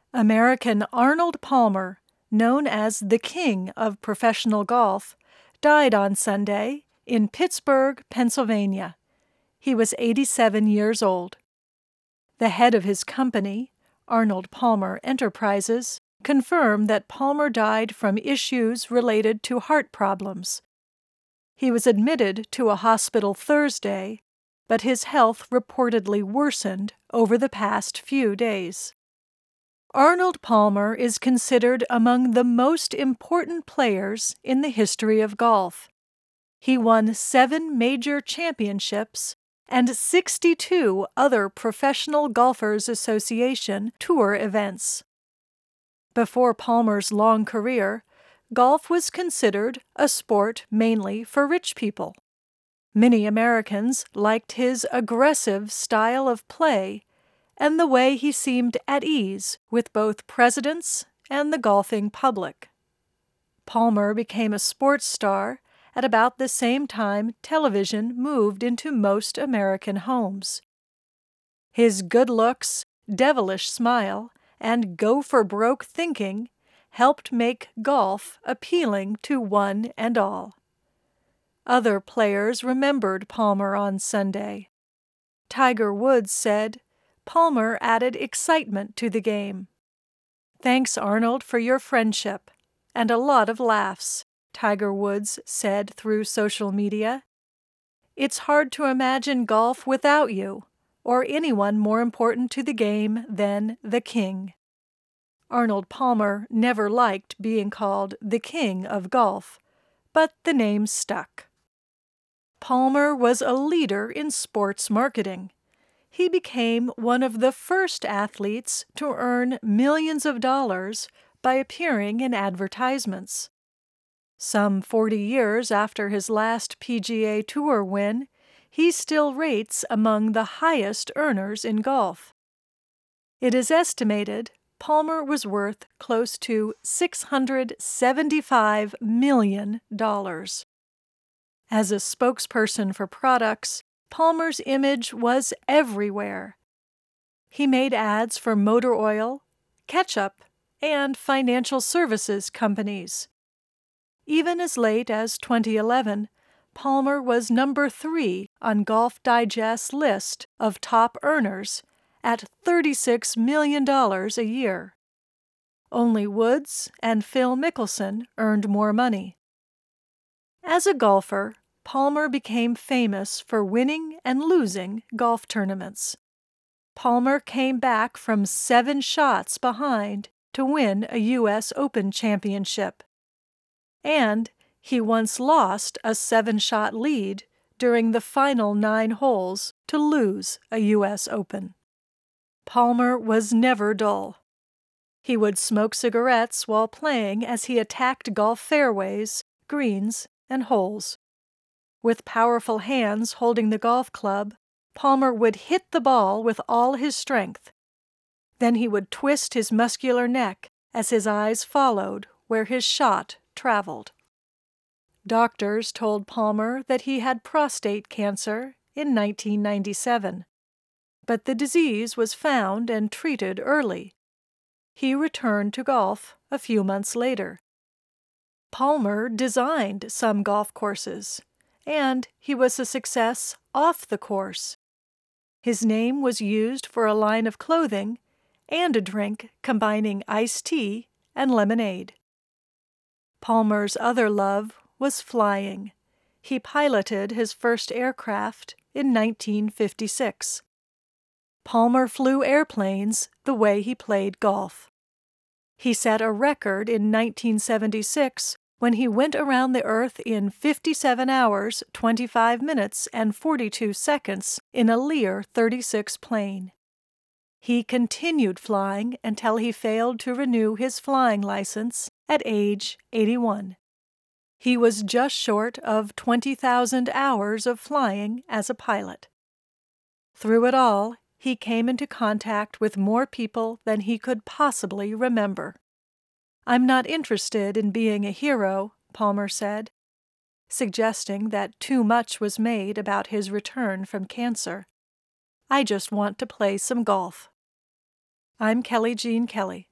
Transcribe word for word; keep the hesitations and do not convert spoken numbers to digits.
American Arnold Palmer, known as the King of professional golf, died on Sunday in Pittsburgh, Pennsylvania. He was eighty-seven years old. The head of his company, Arnold Palmer Enterprises, confirmed that Palmer died from issues related to heart problems. He was admitted to a hospital Thursday, but his health reportedly worsened over the past few days. Arnold Palmer is considered among the most important players in the history of golf. He won seven major championships and sixty-two other Professional Golfers Association tour events. Before Palmer's long career, golf was considered a sport mainly for rich people. Many Americans liked his aggressive style of play and the way he seemed at ease with both presidents and the golfing public. Palmer became a sports star at about the same time television moved into most American homes. His good looks, devilish smile, and go-for-broke thinking helped make golf appealing to one and all. Other players remembered Palmer on Sunday. Tiger Woods said, "Palmer added excitement to the game. Thanks, Arnold, for your friendship, and a lot of laughs," Tiger Woods said through social media. "It's hard to imagine golf without you, or anyone more important to the game than the King." Arnold Palmer never liked being called the King of Golf, but the name stuck. Palmer was a leader in sports marketing. He became one of the first athletes to earn millions of dollars by appearing in advertisements. Some forty years after his last P G A Tour win, he still rates among the highest earners in golf. It is estimated Palmer was worth close to six hundred seventy-five million dollars. As a spokesperson for products, Palmer's image was everywhere. He made ads for motor oil, ketchup, and financial services companies. Even as late as twenty eleven, Palmer was number three on Golf Digest's list of top earners at thirty-six million dollars a year. Only Woods and Phil Mickelson earned more money. As a golfer, Palmer became famous for winning and losing golf tournaments. Palmer came back from seven shots behind to win a U S Open championship. And he once lost a seven-shot lead during the final nine holes to lose a U S Open. Palmer was never dull. He would smoke cigarettes while playing as he attacked golf fairways, greens, and holes. With powerful hands holding the golf club, Palmer would hit the ball with all his strength. Then he would twist his muscular neck as his eyes followed where his shot traveled. Doctors told Palmer that he had prostate cancer in nineteen ninety-seven, but the disease was found and treated early. He returned to golf a few months later. Palmer designed some golf courses, and he was a success off the course. His name was used for a line of clothing and a drink combining iced tea and lemonade. Palmer's other love was flying. He piloted his first aircraft in nineteen fifty-six. Palmer flew airplanes the way he played golf. He set a record in nineteen seventy-six when he went around the Earth in fifty-seven hours, twenty-five minutes, and forty-two seconds in a Lear thirty-six plane. He continued flying until he failed to renew his flying license at age eighty-one. He was just short of twenty thousand hours of flying as a pilot. Through it all, he came into contact with more people than he could possibly remember. "I'm not interested in being a hero," Palmer said, suggesting that too much was made about his return from cancer. "I just want to play some golf." I'm Kelly Jean Kelly.